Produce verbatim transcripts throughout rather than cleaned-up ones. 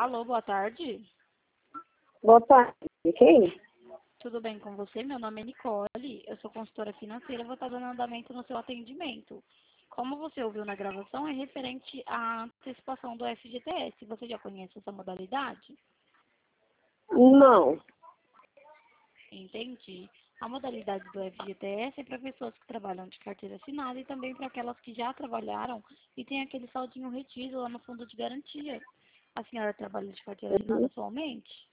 Alô, boa tarde. Boa tarde. Quem? Tudo bem com você? Meu nome é Nicole, eu sou consultora financeira, vou estar dando andamento no seu atendimento. Como você ouviu na gravação, é referente à antecipação do F G T S. Você já conhece essa modalidade? Não. Entendi. A modalidade do F G T S é para pessoas que trabalham de carteira assinada e também para aquelas que já trabalharam e tem aquele saldinho retido lá no fundo de garantia. A senhora trabalha de carteira assinada atualmente?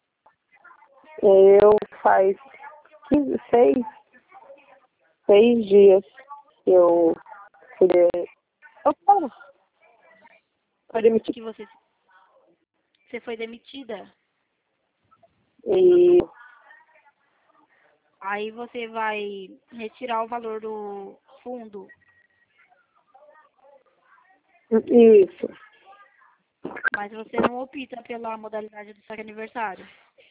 Eu faz quinze, seis, seis dias que eu fui de... Eu falo. Foi demitida. Que você, você foi demitida? E Aí você vai retirar o valor do fundo. isso. Mas você não opta pela modalidade do saque aniversário.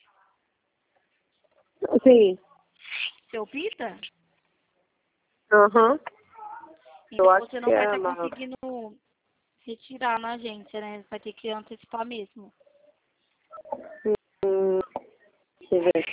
Sim. Você opta? Aham. Eu Então acho você que não vai é estar na... conseguindo retirar na agência, né? Vai ter que antecipar mesmo. Hum, deixa eu ver.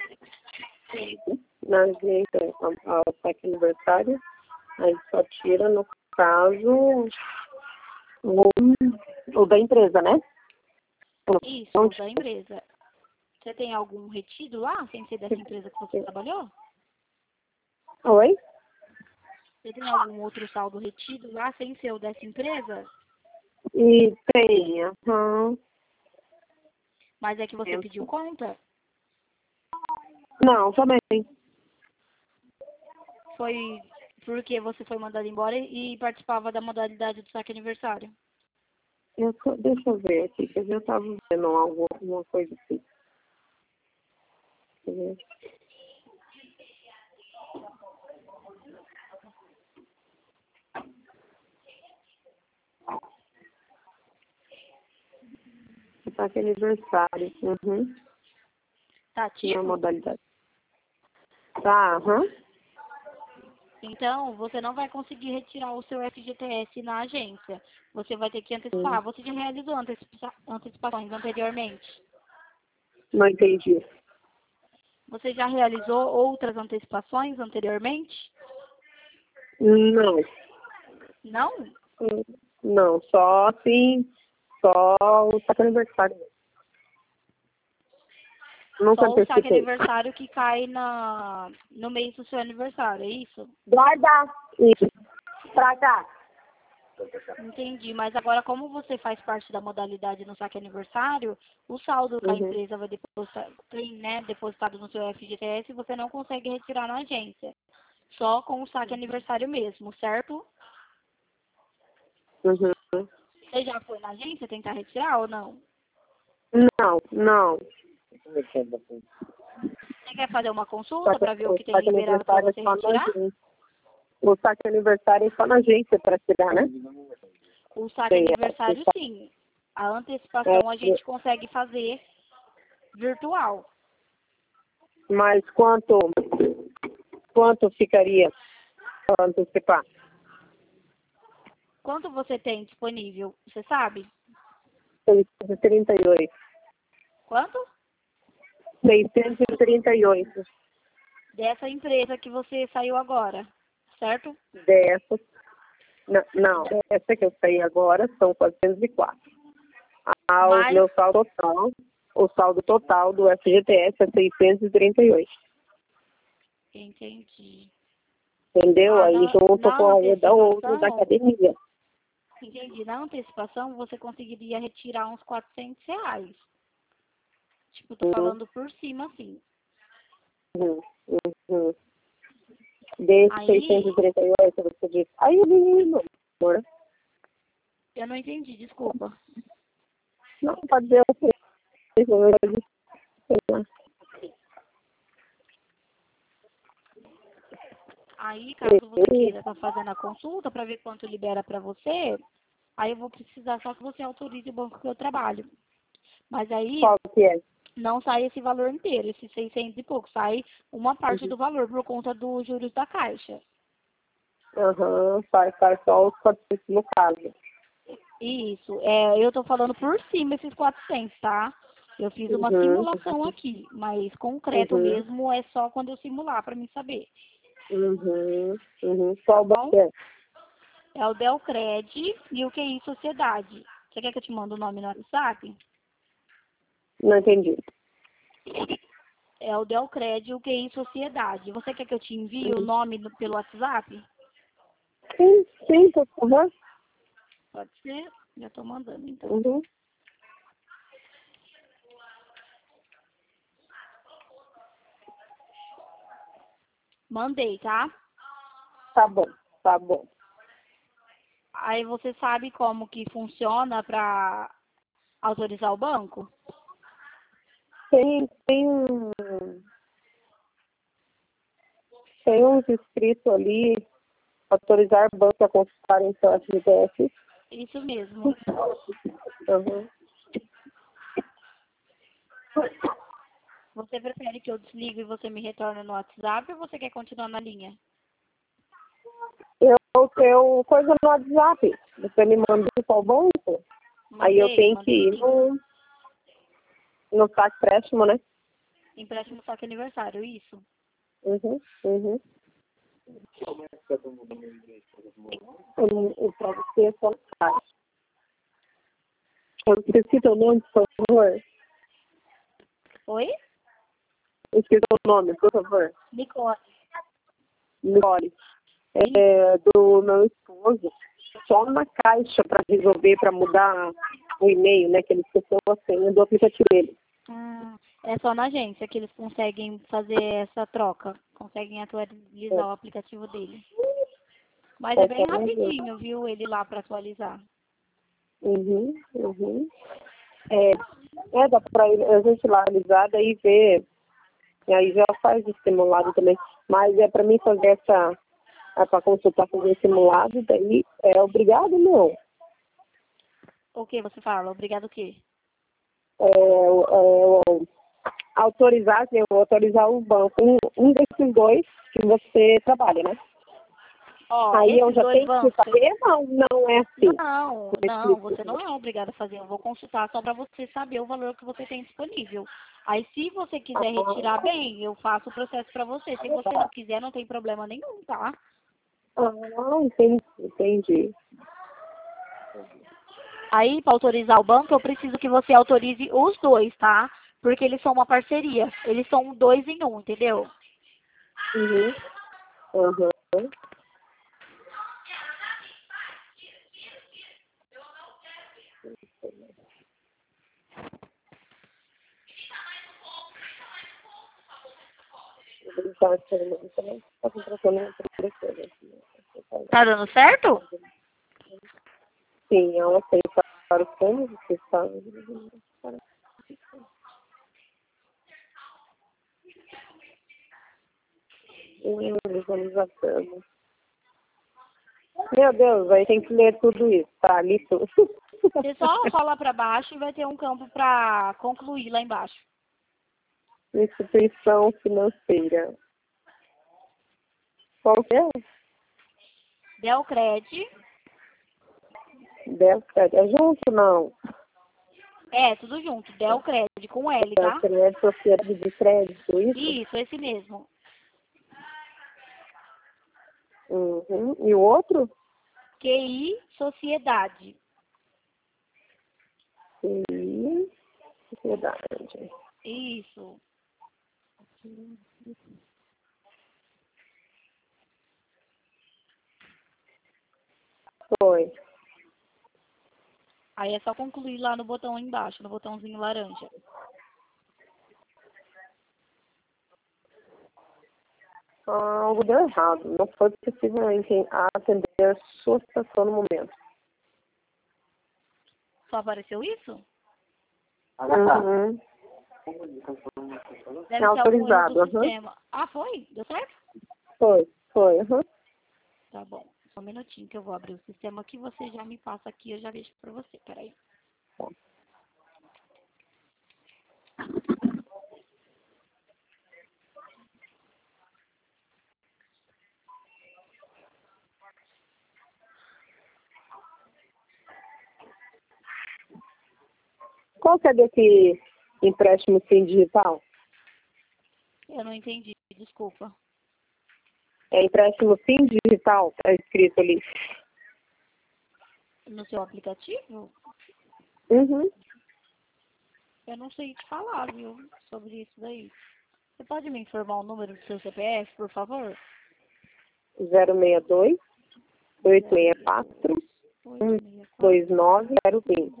Na agência, ao saque aniversário, aí só tira, no caso, o, o da empresa, né? Isso, Não da empresa. Você tem algum retido lá, sem ser dessa empresa que você trabalhou? Oi? Você tem algum outro saldo retido lá, sem ser o dessa empresa? E tem, aham. Mas é que você pediu conta? Não, também. Foi porque você foi mandado embora e participava da modalidade do saque aniversário? Eu, só- deixa eu ver aqui, que eu estava vendo algo, alguma coisa assim. Deixa eu ver. Ataque aniversário. Uhum. Tá Tinha a ativo? modalidade. Tá, aham. Então, você não vai conseguir retirar o seu F G T S na agência. Você vai ter que antecipar. Você já realizou antecipa antecipações anteriormente? Não entendi. Você já realizou outras antecipações anteriormente? Não. Não? Hum, Não, só assim, só o ataque aniversário. Nunca Só o saque antecipei. aniversário que cai na, no mês do seu aniversário, é isso? Guarda! Isso. Pra cá. Entendi, mas agora como você faz parte da modalidade no saque aniversário, o saldo que a Uhum. empresa vai depositar, tem, né, depositado no seu F G T S, você não consegue retirar na agência. Só com o saque aniversário mesmo, certo? Uhum. Você já foi na agência tentar retirar ou não? Não, não. Você quer fazer uma consulta Saque, para ver o o que tem saque liberado para aniversário é você só na retirar? agência. O saque aniversário é só na agência para tirar, né? O saque Tem, aniversário, sim. A é, antecipação a gente consegue fazer virtual. mas quanto, quanto ficaria para antecipar? Quanto você tem disponível? Você sabe? seiscentos e trinta e oito. Quanto? seiscentos e trinta e oito. Dessa empresa que você saiu agora, certo? Dessas. Não, não, essa que eu saí agora são quatrocentos e quatro. Ah, o Mas, meu saldo total, o saldo total do F G T S é seiscentos e trinta e oito. entendi. Entendeu? Ah, Aí na, junto na com o da outro da antecipação, academia. entendi. Na antecipação, você conseguiria retirar uns quatrocentos reais. Tipo, tô Uhum, falando por cima, assim. uhum, uhum. Desse Aí, seiscentos e trinta e oito, você disse. Aí eu vi, meu amor. eu não entendi, desculpa. Não, pode dizer o que? Aí, caso você queira estar fazendo a consulta para ver quanto libera para você, aí eu vou precisar só que você autorize o banco que eu trabalho. Mas aí, Qual que é? não sai esse valor inteiro, esses seiscentos e pouco. Sai uma parte Uhum. do valor por conta dos juros da Caixa. Aham, faz, faz só os quatrocentos no caso. Isso. É, eu tô falando por cima esses quatrocentos, tá? Eu fiz uma Uhum. simulação aqui, mas concreto Uhum. mesmo é só quando eu simular pra mim saber. Uhum. Uhum. Qual Tá bom? banco é? É o Delcred e o Q I Sociedade. Você quer que eu te mande o nome no WhatsApp? Não entendi. É o Delcred e o Q I Sociedade. Você quer que eu te envie o nome no- pelo WhatsApp? Sim, sim, por favor. Pode ser? Já tô mandando, então. Uhum. Mandei, tá? Tá bom, tá bom. Aí você sabe como que funciona para autorizar o banco? Tem, tem, um- tem uns escritos ali, autorizar banco a consultar em seu F G T S. Isso mesmo. Uhum. Você prefere que eu desligue e você me retorne no WhatsApp ou você quer continuar na linha? Eu tenho coisa no WhatsApp. Você me manda qual banco? Aí eu Mandei, tenho que mandei ir sim. no, no saque empréstimo, né? Empréstimo só que aniversário, isso. Uhum, uhum. E para você é só saque. Eu esqueci o nome, por favor. Oi? Esqueci o nome, por favor. Nicole. Nicole. É, do meu esposo. Só na caixa para resolver, para mudar o e-mail, né? Que ele esqueceu a senha do aplicativo dele. Hum, é só na agência que eles conseguem fazer essa troca. Conseguem É, atualizar o aplicativo dele. Mas é é bem só na agência. rapidinho, viu? Ele lá para atualizar. Uhum, uhum. É, é, dá pra ir- a gente lá analisar e ver. E aí já faz o simulado também. Mas é para mim fazer essa. É para consultar fazer o simulado, daí é obrigado, não. O que você fala? Obrigado o quê? É, é, é, autorizar, assim, eu vou autorizar o banco, um, um desses dois que você trabalha, né? Ó, Aí eu esses já dois tenho que bancos. saber, não, não é assim. Não, não, você não é obrigado a fazer. Eu vou consultar só para você saber o valor que você tem disponível. Aí, se você quiser retirar bem, eu faço o processo para você. Se você não quiser, não tem problema nenhum, tá? Ah, entendi, entendi. Aí, para autorizar o banco, eu preciso que você autorize os dois, tá? Porque eles são uma parceria. Eles são dois em um, entendeu? Uhum. Uhum. Tá contratando outra pessoa. Tá dando certo? Sim, ela tem para os cômodos que está visualização. Meu Deus, aí tem que ler tudo isso, tá? Ali tudo. Você só rola para baixo e vai ter um campo para concluir lá embaixo. Instituição financeira. Qual que é? Delcred. Delcred. É junto, não? É, tudo junto. Delcred com L, tá? Delcred é Sociedade de Crédito, isso? Isso, esse mesmo. Uhum. E o outro? Q I Sociedade. Sim. Sociedade. Isso. Foi. Aí é só concluir lá no botão embaixo, no botãozinho laranja. Ah, algo deu errado. Não foi possível enten- atender a sua situação no momento. Só apareceu isso? Uhum. É Deve ser algum erro do autorizado. Uhum. sistema. Ah, foi? Deu certo? Foi, foi. Uhum. Tá bom. Só um minutinho que eu vou abrir o sistema aqui. Você já me passa aqui, eu já vejo pra você. Peraí. Qual que é desse empréstimo sim digital? Eu não entendi, desculpa. É empréstimo sim digital, tá escrito ali. No seu aplicativo? Uhum. Eu não sei te falar, viu, sobre isso daí. Você pode me informar o número do seu C P F, por favor? zero seis dois, oito seis quatro, um dois nove zero cinco.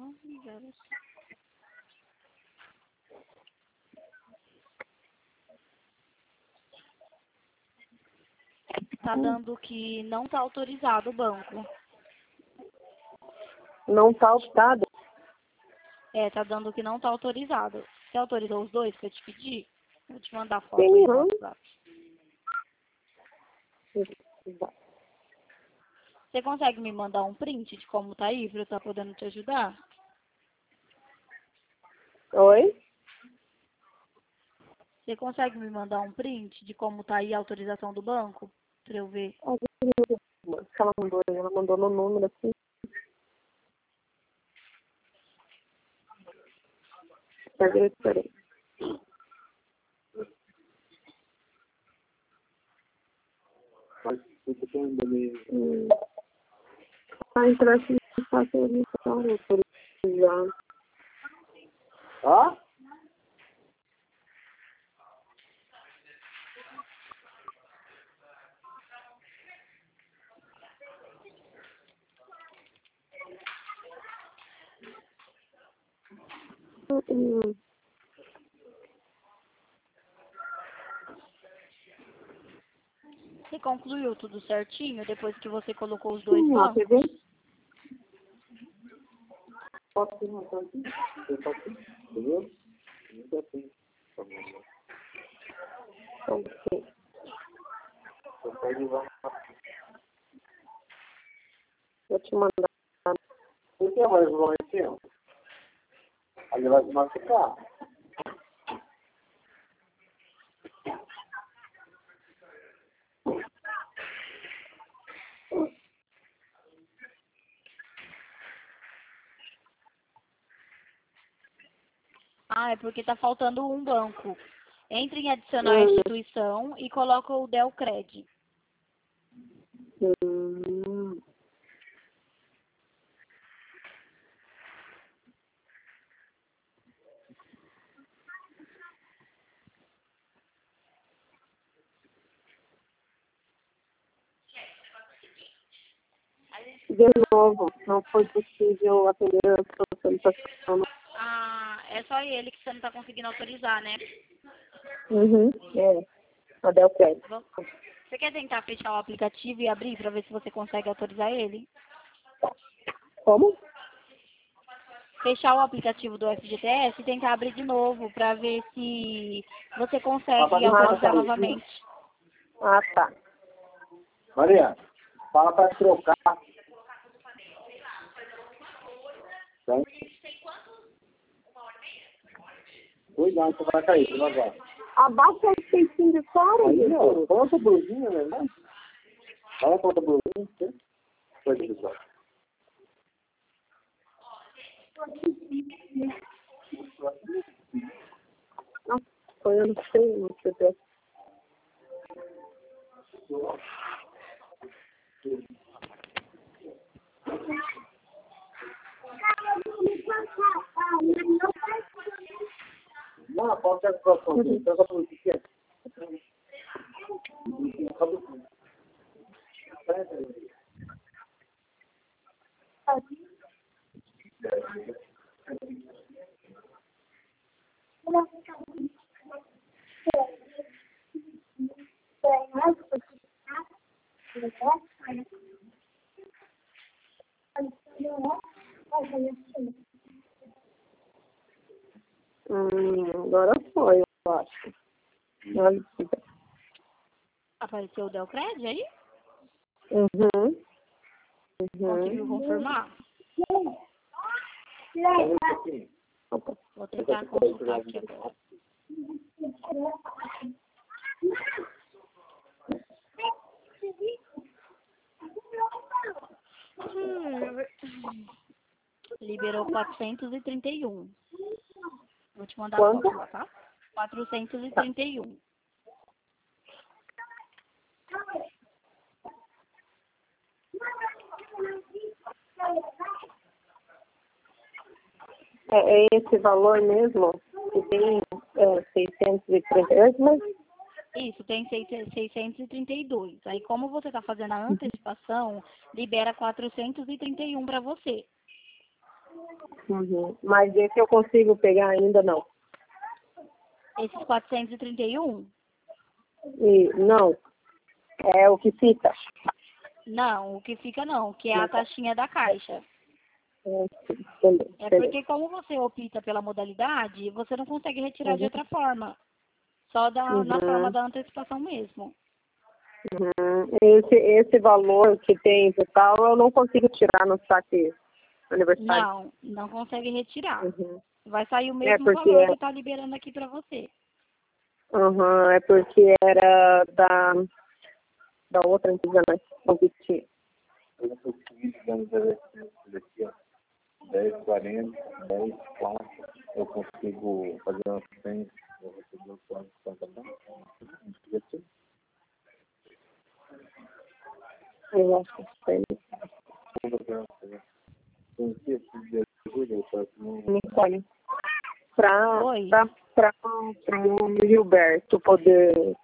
Tá dando que não tá autorizado o banco. Não tá optado? É, tá dando que não tá autorizado. Você autorizou os dois que eu te pedi? Vou te mandar foto Sim, aí no não. WhatsApp. Você consegue me mandar um print de como tá aí, pra eu estar podendo te ajudar? Oi? Você consegue me mandar um print de como tá aí a autorização do banco? Pra eu ver. Que ela mandou, ela mandou no número assim. Peraí, peraí. Hum. Ah, empréstimo fácil de autorizado. Hã? Hum. Você concluiu tudo certinho depois que você colocou os dois Sim, ó, quer bancos? ver? Posso perguntar aqui? Eu posso, entendeu? Muito assim. Ok. Consegue lá. Vou te mandar. O que é mais longe aqui, ó? Ali vai se machucar. Ah, é porque tá faltando um banco. Entre em adicionar a Hum. instituição e coloca o Delcred. Hum. De novo, não foi possível atender a sua solicitação. Ah, é só ele que você não tá conseguindo autorizar, né? Uhum. É. A Delcred. Você quer tentar fechar o aplicativo e abrir pra ver se você consegue autorizar ele? Como? Fechar o aplicativo do F G T S e tentar abrir de novo pra ver se você Tá consegue fazendo autorizar nada. novamente. Ah, tá. Maria, fala pra trocar. Tá? Cuidado, você vai cair, devagar. Abaixa o peitinho de fora, Aí, gente. ó, coloca a blusinha, né? Fala com a blusinha, né? Foi deslizar. Nossa, foi eu não sei, não sei o que. Não, pode ser a situação. Pega a blusinha. Hum, agora foi, eu acho. Olha aqui. Apareceu o Delcred aí? Uhum. Conseguiu Uhum. confirmar? Opa. Vou tentar consultar aqui agora. Liberou quatrocentos e trinta e um. Vou te mandar a Quanto? foto lá, tá? quatrocentos e trinta e um. É, é esse valor mesmo? Que tem é, seiscentos e trinta e oito, mas Isso, tem seiscentos e trinta e dois. Aí, como você está fazendo a antecipação, libera quatrocentos e trinta e um para você. uhum. Mas esse eu consigo pegar ainda não. Esses quatrocentos e trinta e um? E, não, é o que fica. Não, o que fica não, que é a taxinha da caixa. É, entendeu, É entendeu. porque como você opta pela modalidade, você não consegue retirar de Uhum. outra forma. Só da, na forma Uhum. da antecipação mesmo. Uhum. Esse, esse valor que tem total eu não consigo tirar no saque aniversário. Não, não consegue retirar. Uhum. Vai sair o É mesmo porque valor que está liberando aqui para você. uhum, é porque era da, da outra empresa, né? O que tinha. Eu não consegui, digamos, daqui, ó, dez, quarenta, dez, quatro, eu consigo fazer uma frente, eu receber o quatro, quatro, quatro, Eu acho que foi. Nicole, para Oi? para o Gilberto poder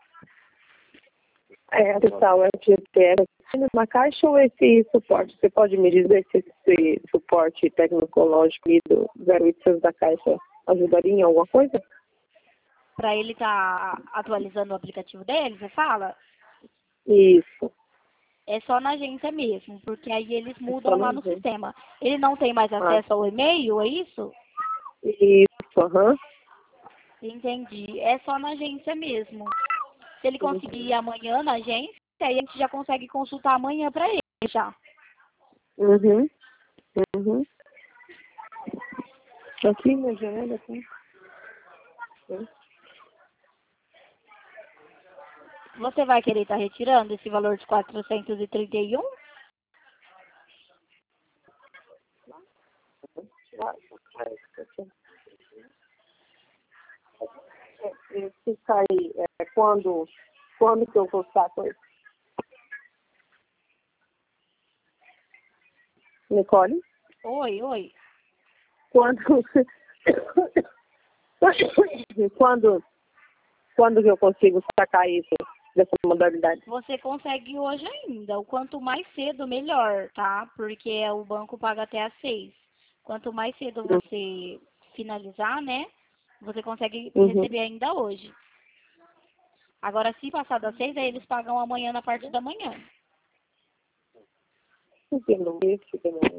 é, acessar o F G T S na caixa ou esse suporte? Você pode me dizer se esse suporte tecnológico e do zero oitocentos da caixa ajudaria em alguma coisa? Para ele estar tá atualizando o aplicativo dele, você fala? Isso. É só na agência mesmo, porque aí eles É só mudam lá não no ver. sistema. Ele não tem mais Ah, acesso ao e-mail, é isso? isso, aham. Entendi. É só na agência mesmo. Se ele conseguir ir amanhã na agência, aí a gente já consegue consultar amanhã para ele já. Uhum. Uhum. Aqui na janela, aqui. Você vai querer estar retirando esse valor de quatrocentos e trinta e um? Esse sair, é, quando, quando que eu vou estar com ele? Nicole? Oi, oi. Quando, quando, quando que eu consigo sacar isso dessa modalidade? Você consegue hoje ainda. O quanto mais cedo, melhor, tá? Porque o banco paga até às seis. Quanto mais cedo você finalizar, né? Você consegue Uhum. receber ainda hoje. Agora, se passar das seis, aí eles pagam amanhã na parte da manhã. Porque não deixa, que não-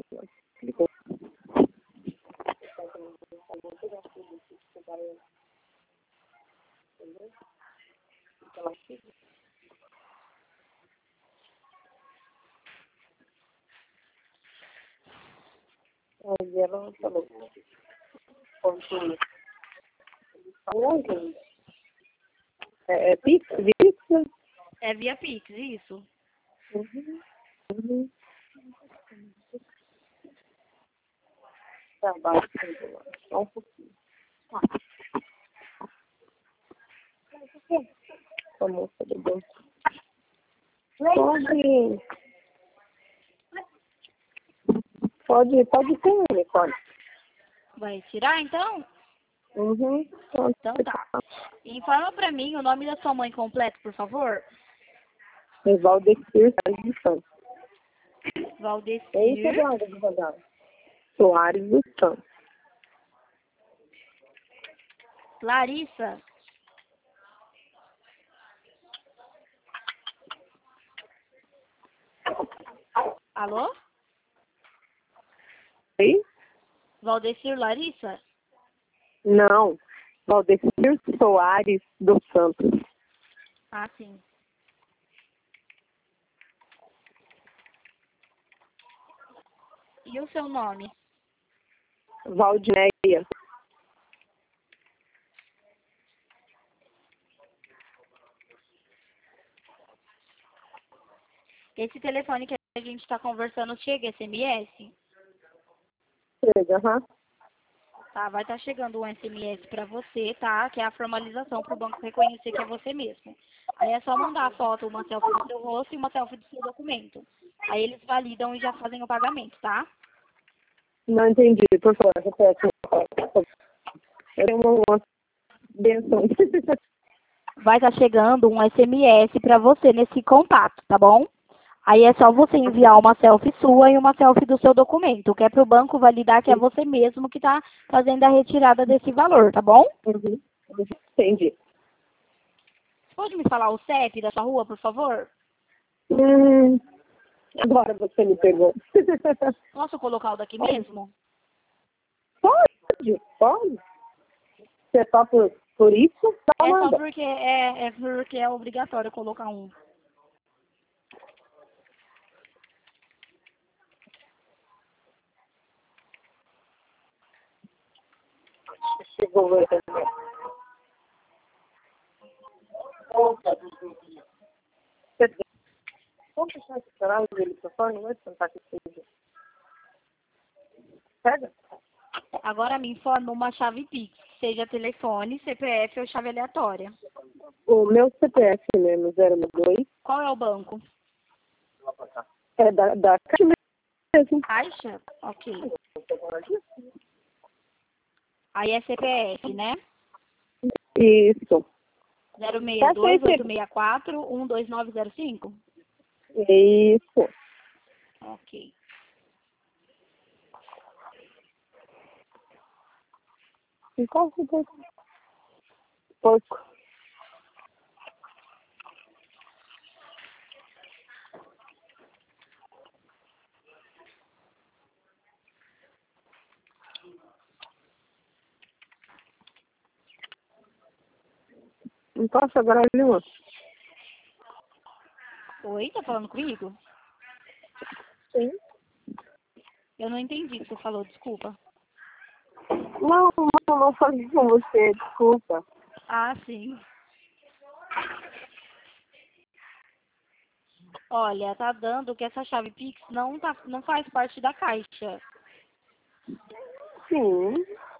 Aí ela falou, quanto falou, é, é Pix, Pix? É via Pix, isso? Uhum. Uhum. Tá baixo, só um pouquinho. A moça do banco. Pode, pode, pode ser, Nicole. Vai tirar, então? Uhum. Pode Então ser. tá. Informa pra mim o nome da sua mãe completo, por favor. É Valdecir Soares dos Santos. Eita, Valdecir. Eduardo, advogado. Soares dos Santos. Larissa. Alô? Oi? Valdecir Larissa? Não. Valdecir Soares dos Santos. Ah, sim. E o seu nome? Valdineia. Esse telefone que a gente está conversando chega S M S? chega, aham. Tá, vai estar chegando um S M S para você, tá? Que é a formalização para o banco reconhecer que é você mesmo. Aí é só mandar a foto, uma selfie do seu rosto e uma selfie do seu documento. Aí eles validam e já fazem o pagamento, tá? Não entendi, por favor, repete. Eu tenho uma, uma benção. Vai estar chegando um S M S para você nesse contato, tá bom? Aí é só você enviar uma selfie sua e uma selfie do seu documento, que é para o banco validar que é você mesmo que está fazendo a retirada desse valor, tá bom? Uhum. Entendi. Pode me falar o C E P da sua rua, por favor? Hum, agora você me pegou. Posso colocar o daqui mesmo? Pode, pode. Você é só por, por isso? Tá, É só manda. porque é, é porque é obrigatório colocar um. Chegou o Vamos deixar esse canal do microfone, não vai tentar que seja. Pega? Agora me informa uma chave Pix, seja telefone, C P F ou chave aleatória. O meu C P F mesmo, zero dois. Qual é o banco? É da, da Caixa mesmo. Caixa? Ok. Aí é C P F, né? Isso. zero seis dois, oito seis quatro, um dois nove zero cinco? Isso. Ok. Encosta um pouco. Pouco. Encosta agora ali, moço. Oi, tá falando comigo? Sim. Eu não entendi o que você falou, desculpa. Não, não, não falei com você, desculpa. Ah, sim. Olha, tá dando que essa chave Pix não, tá, não faz parte da caixa. Sim.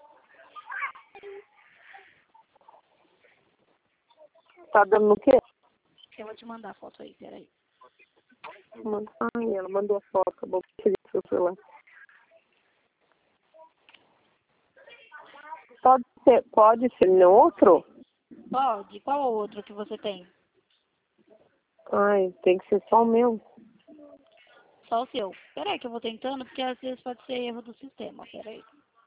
Tá dando no quê? Eu vou te mandar a foto aí, peraí. Ai, ela mandou a foto, acabou de pedir seu celular. Pode ser, pode ser no outro? Pode? Qual é o outro que você tem? Ai, tem que ser só o meu. Só o seu. Peraí que eu vou tentando, porque às vezes pode ser erro do sistema. Peraí.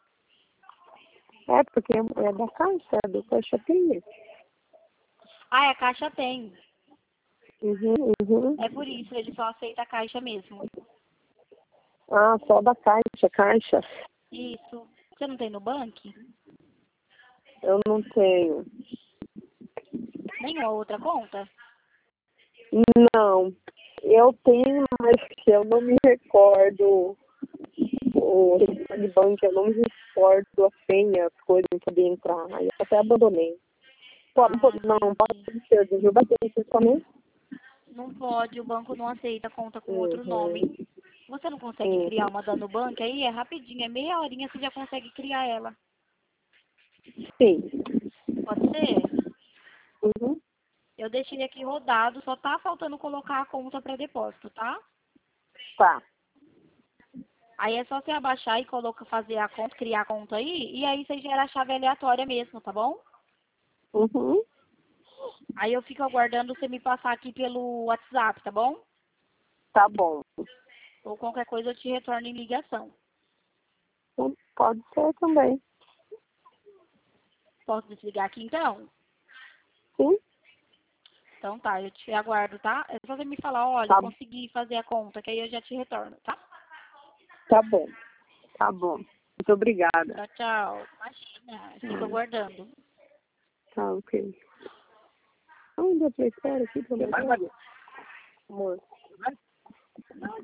É, porque é da Caixa, é do Caixa Tem. Ah, a caixa tem. Uhum, uhum. É por isso, ele só aceita a caixa mesmo. Ah, só da Caixa, Caixa. Isso. Você não tem no banco? Eu não tenho. Nenhuma outra conta? Não. Eu tenho, mas eu não me recordo. O de banco, eu não me recordo a senha, as coisas que podia entrar. Aí eu até abandonei. Pode, Ah, pode, não, pode ser do Rio Batista também. não pode, o banco não aceita conta com outro nome. Uhum. Você não consegue Uhum. criar uma dando banco? Aí é rapidinho, é meia horinha você já consegue criar ela. Sim. Pode ser? Uhum. Eu deixei aqui rodado, só tá faltando colocar a conta para depósito, tá? Tá. Aí é só você abaixar e colocar, fazer a conta, criar a conta aí, e aí você gera a chave aleatória mesmo, tá bom? Uhum. Aí eu fico aguardando você me passar aqui pelo WhatsApp, tá bom? Tá bom. Ou qualquer coisa eu te retorno em ligação. Então, pode ser também. Posso desligar aqui então? Sim. Então tá, eu te aguardo, tá? É só você me falar, olha, eu Tá, consegui fazer a conta, que aí eu já te retorno, tá? tá bom. Tá bom. Muito obrigada. Tchau, tchau. Imagina, fico Ah, aguardando. tá, ok. Onde eu espero aqui também? Amor.